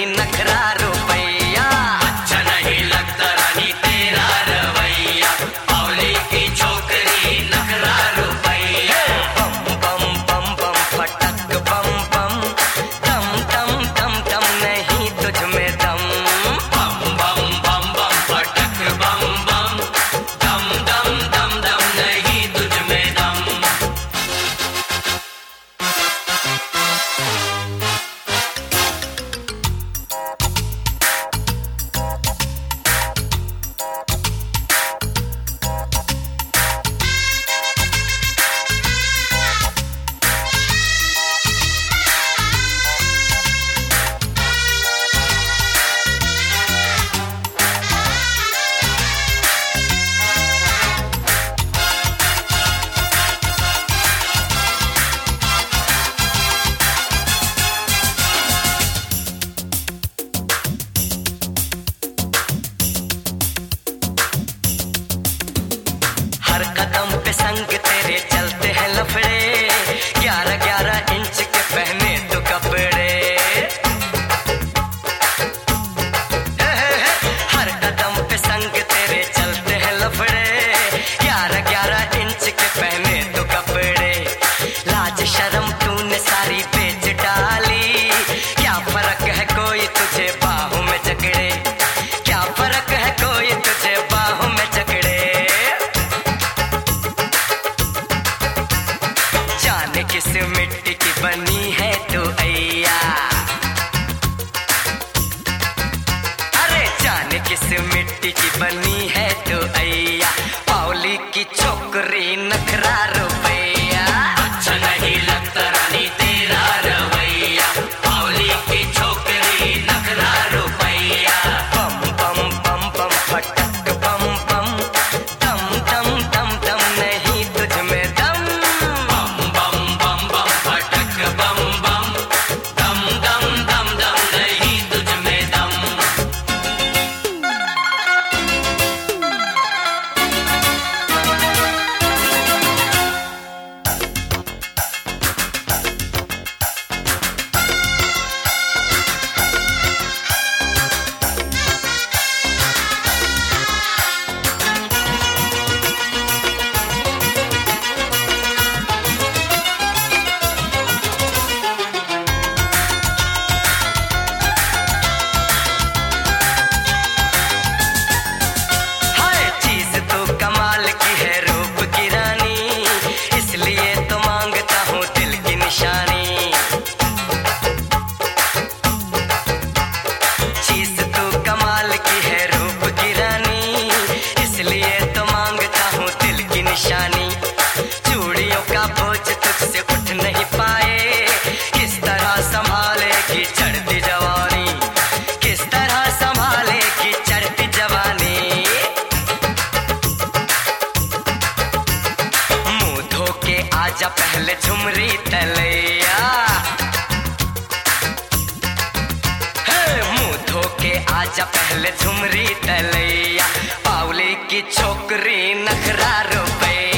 नखरा रुपैया। अच्छा नहीं लगता रानी तेरा रवैया, बावली की छोकरी नखरा रुपैया। बम बम बम बम फटक बम बम, दम दम दम दम नहीं तुझ में दम। बम बम बम बम फटक बम बम, दम दम दम दम नहीं तुझ में दम। हर कदम पे संग तेरे चलते हैं लफड़े, 11-11 इंच के पहने तो कपड़े। हर कदम पे संग तेरे चलते हैं लफड़े, 11-11 इंच के पहने तो कपड़े। लाज शर्म तूने सारी बेच डाली, क्या फर्क है कोई तुझे बाहों में जकड़े, क्या फर्क है कोई तुझे बाहों में जकड़े। जाने किस मिट्टी की बनी है तू अय्या, अरे जाने किस मिट्टी की बनी है तू अय्या। बावली की छोकरी नखरा रुपैया। अच्छा नहीं लगता रानी तेरा रवैया, बावली की छोकरी नखरा रुपैया। बम बम बम बम फटक बम बम, दम दम दम दम नहीं तुझ में दम। बम बम बम बम फटक बम बम, दम दम दम दम नहीं तुझ में दम। हाय चीज तो कमाल की है रूप की रानी, इसलिए तो मांगता हूँ दिल की निशानी। चीज तो कमाल की है रूप की रानी, इसलिए तो मांगता हूँ दिल की निशानी। चूड़ियों का बोझ तुझसे उठ नहीं पाए, किस तरह संभालेगी चढ़ती जवानी, किस तरह संभालेगी चढ़ती जवानी। मुंह धो के आजा पहले झुमरी तलैया, मुंह धो के आजा पहले झुमरी तलैया। बावली की छोकरी नखरा रुपैया।